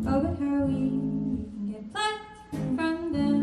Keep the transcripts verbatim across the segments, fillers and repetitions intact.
Oh, but how we can get plucked from them,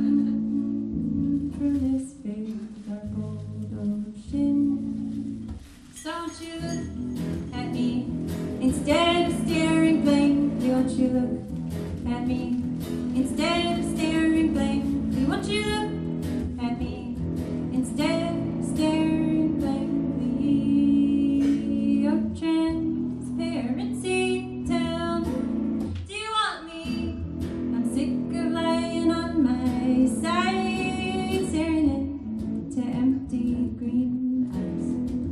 from this big dark old ocean. So won't you look at me instead of staring blankly? Won't you look at me instead of staring blankly? Won't you look at me instead of staring blankly? Oh, transparency, tell me, do you want me? I'm sick of lying on my side, staring into empty green eyes.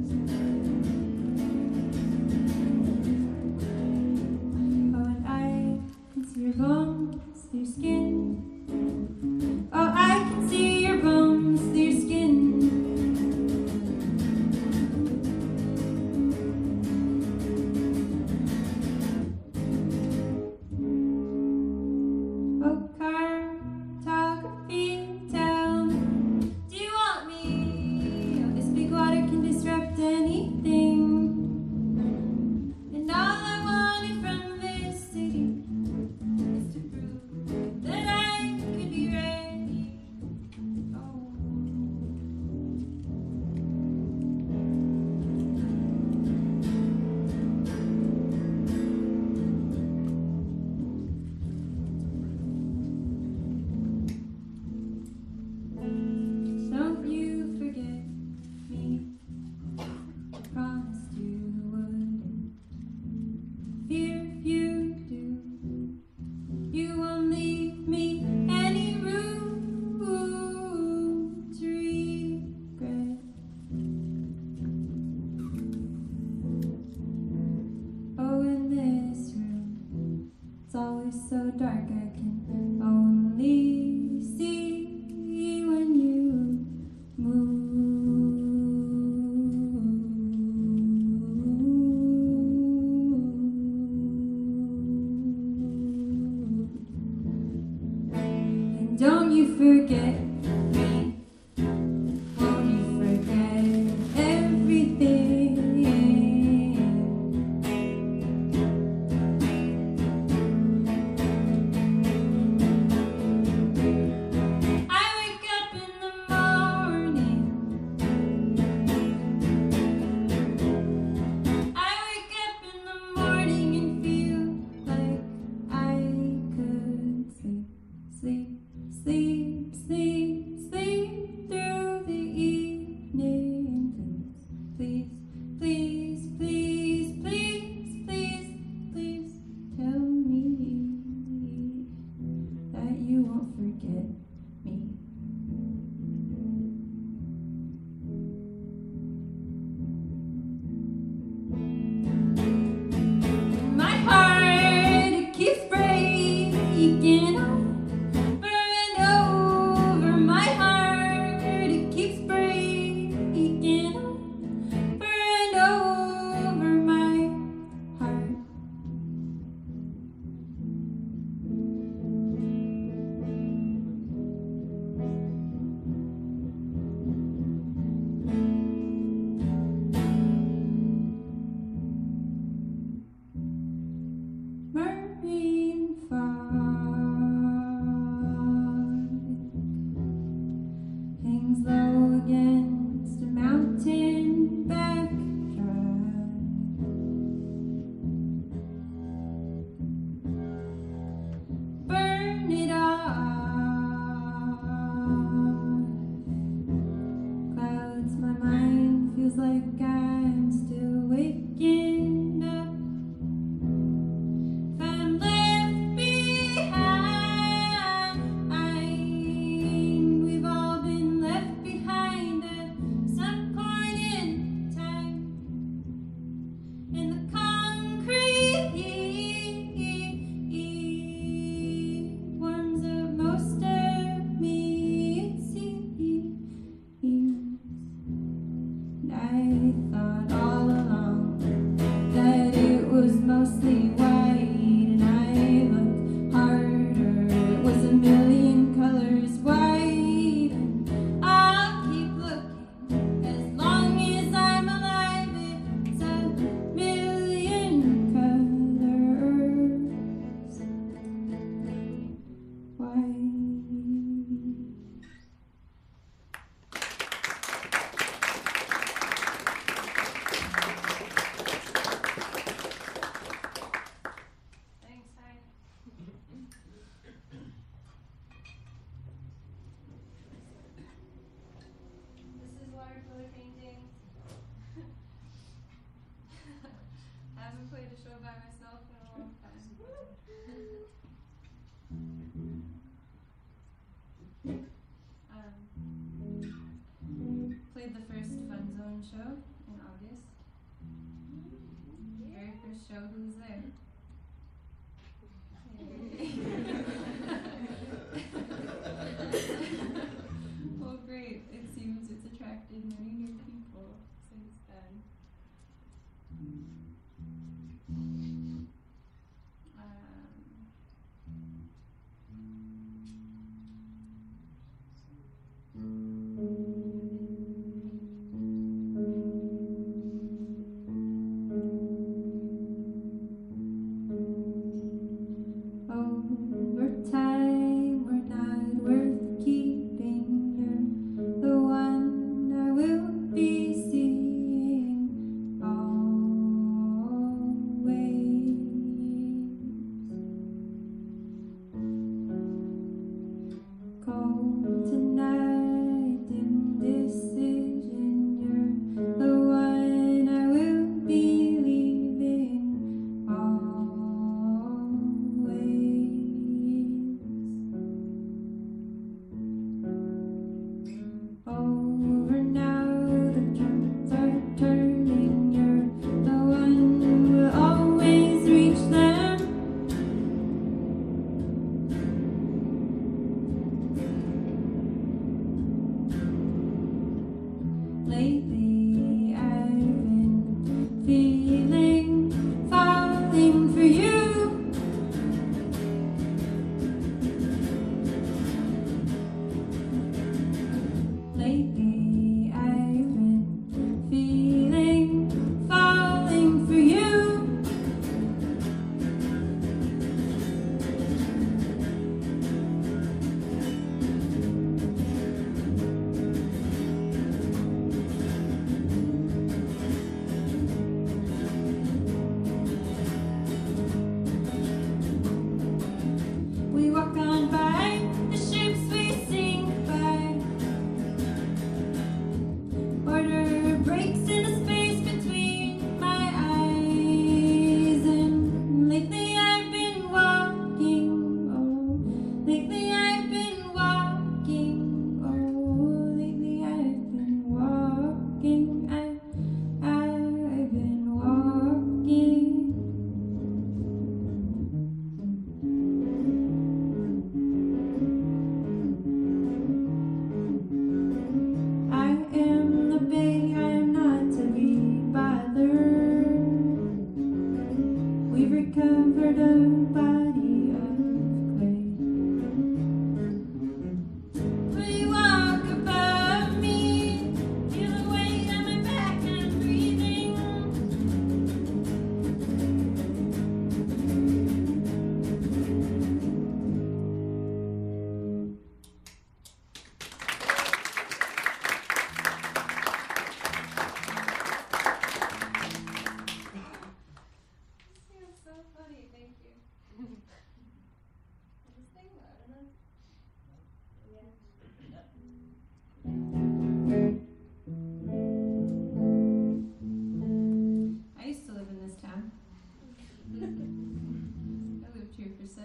Oh, and I can see your bones through your skin. Oh, I can see your bones through your skin. Oh, cartography, tell me, do you want me? Oh, this big water can disrupt anything. And all I wanted from this city is to prove that I could be ready. Oh. Don't you forget me. I promised you wouldn't. Fear if you do, you won't leave me any room to regret. Oh, in this room, it's always so dark, I can only see when you move. And don't you forget me. Won't you forget everything? I wake up in the morning. I wake up in the morning and feel like I could sleep, sleep, sleep, sleep, sleep through the evening. Please, please, please, please, please, please tell me that you won't forget me. My heart, it keeps breaking over and over. My heart, it keeps breaking over and over. My heart.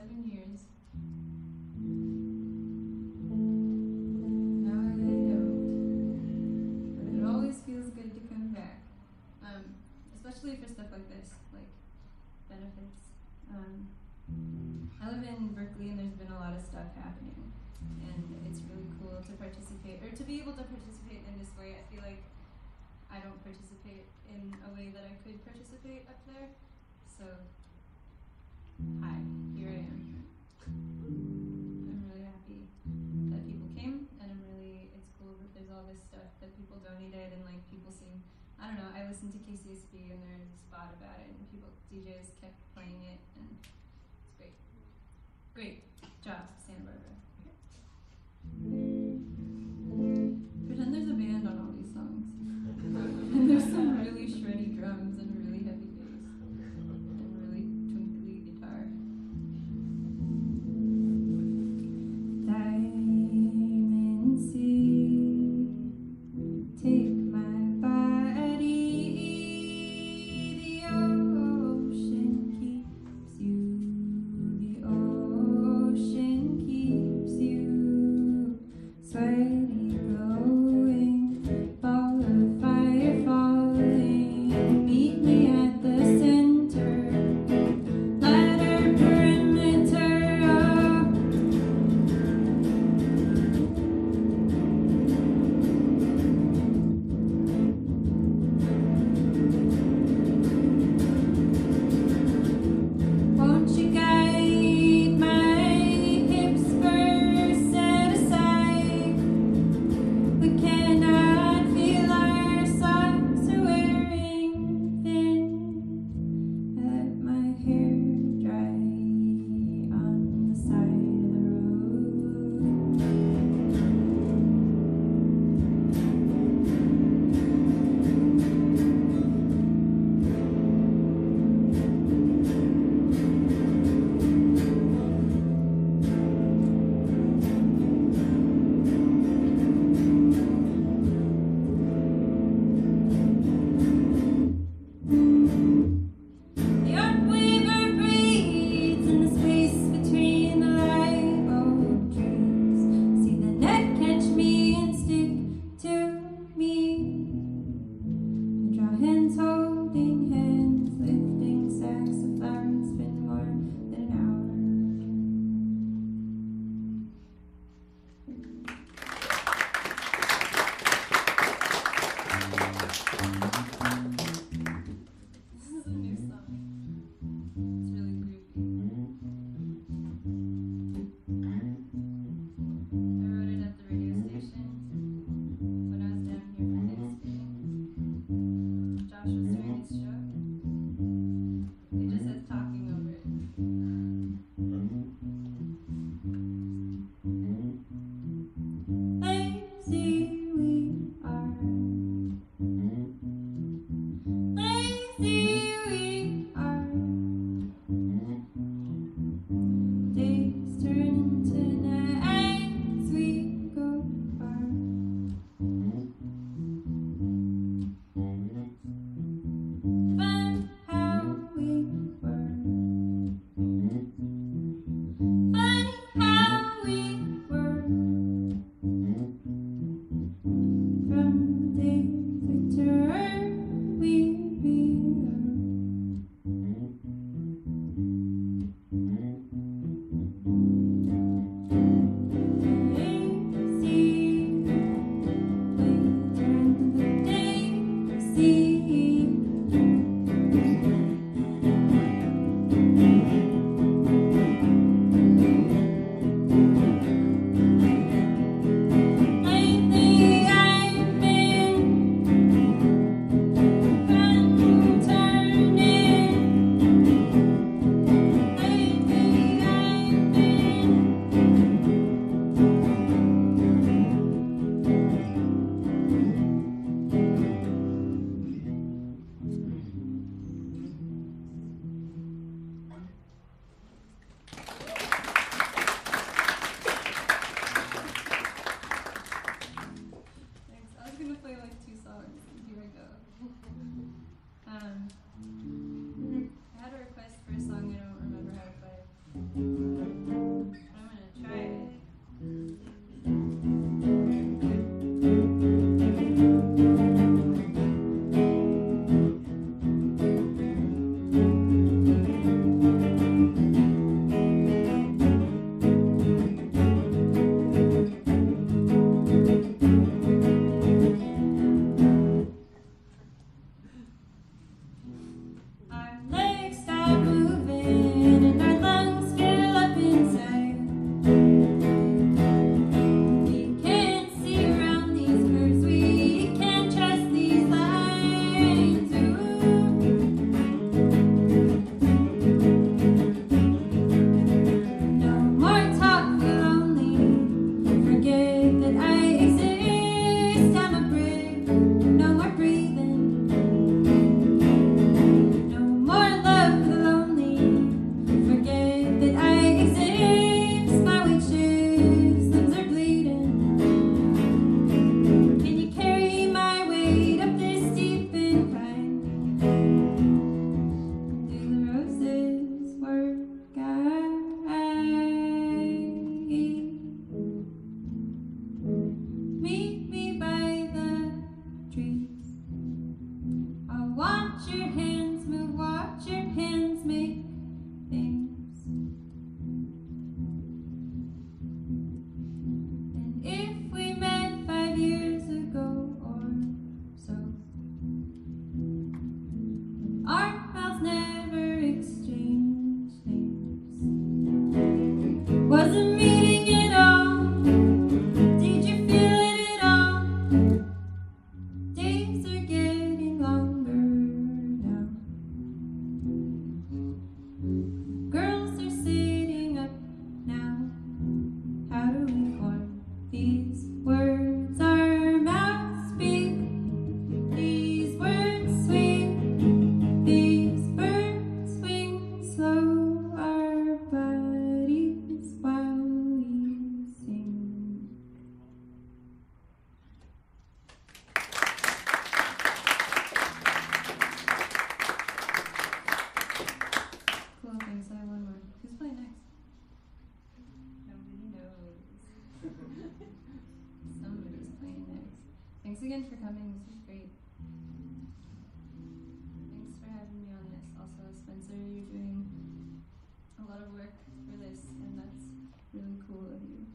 seven years. Now I don't. But it always feels good to come back. Um, especially for stuff like this, like benefits. Um, I live in Berkeley and there's been a lot of stuff happening. And it's really cool to participate, or to be able to participate in this way. I feel like I don't participate in a way that I could participate up there. So, hi, here I am. I'm really happy that people came, and I'm really, it's cool that there's all this stuff that people donated, and like people seem, I don't know, I listened to K C S B and there's a spot about it, and people, D Js kept playing it, and it's great. Great job, Santa Barbara. Pretend there's a band on all these songs. And there's some really shreddy drums and really heavy bass and really twinkly guitar. Diamond sea, take my body. The ocean keeps you. The ocean keeps Wasn't meeting at all. Did you feel it at all? Days are getting longer now. Girls are sitting up now. How do we form these words our mouths speak? These words sweet, these birds swing slow our bodies while we sing. Cool, thanks. I have one more. Who's playing next? Nobody knows. Somebody's playing next. Thanks again for coming. This was great. Thanks for having me on this. Also, Spencer, you're doing a lot of work for this, and that's really cool of you.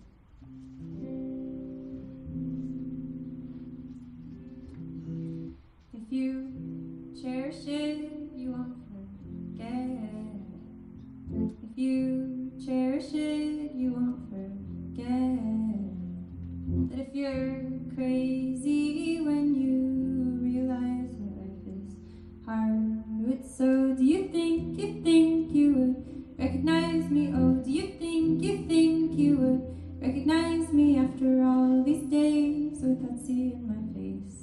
If you cherish it, you won't forget. If you cherish it, you won't forget that if you're crazy when you realize that life is hard. So do you think, you think you would recognize me? Oh, do you think, you think you would recognize me after all these days without seeing my face?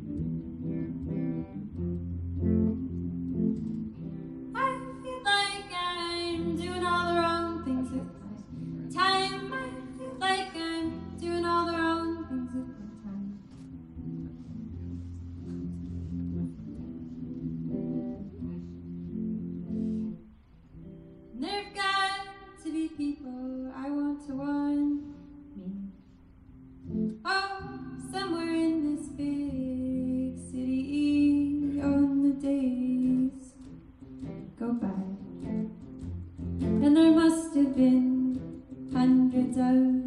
I feel like I'm doing all the wrong things with my time. I feel like I'm doing all the wrong things with my time. There've got to be people I want to want me. Oh, somewhere in this big city on the days go by. And there must have been hundreds of